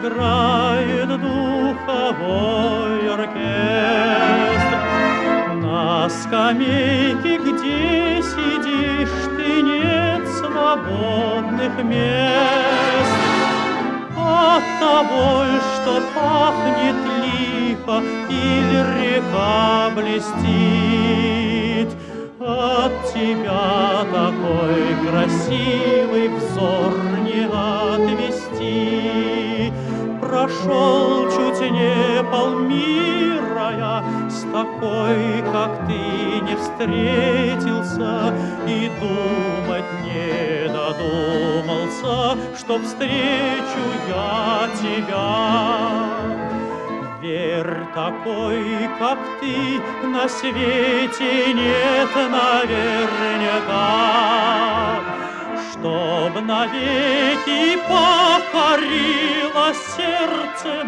играет духовой оркестр. На скамейке, где сидишь ты, нет свободных мест. От того, что пахнет липа или река блестит, от тебя такой красивый взор не отвести. Прошел чуть не полмира я, с такой, как ты, не встретился, и думать не додумался, что встречу я тебя. Верь, такой, как ты, на свете нет наверняка, чтоб навеки покорило сердце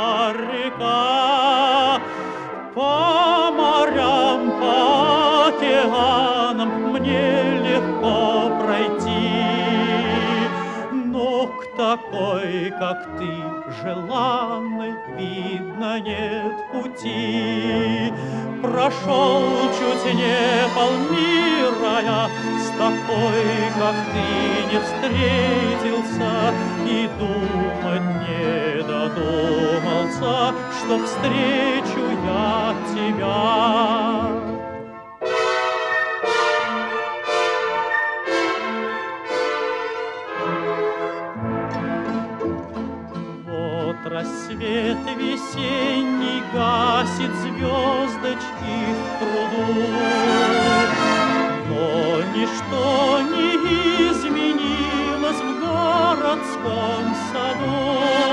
моряка. По морям, по океанам мне легко пройти, но к такой, как ты, желанной, видно, нет пути. Прошел чуть не полмира я, с такой, как ты, не встретился, и думать не додумался, что встречу я тебя. Рассвет весенний гасит звездочки в пруду, но ничто не изменилось в городском саду.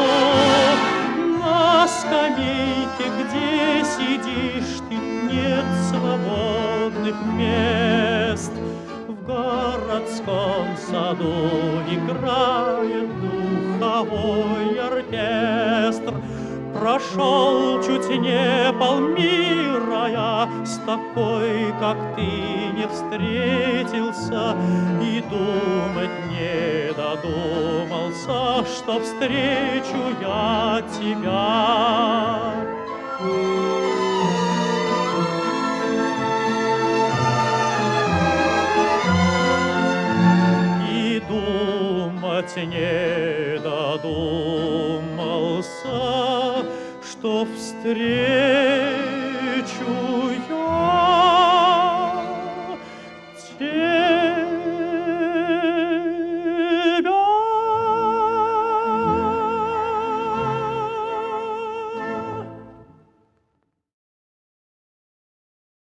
На скамейке, где сидишь ты, нет свободных мест. В городском саду играет духовой оркестр. Прошел чуть не полмира я, с такой, как ты, не встретился, и думать не додумался, что встречу я тебя.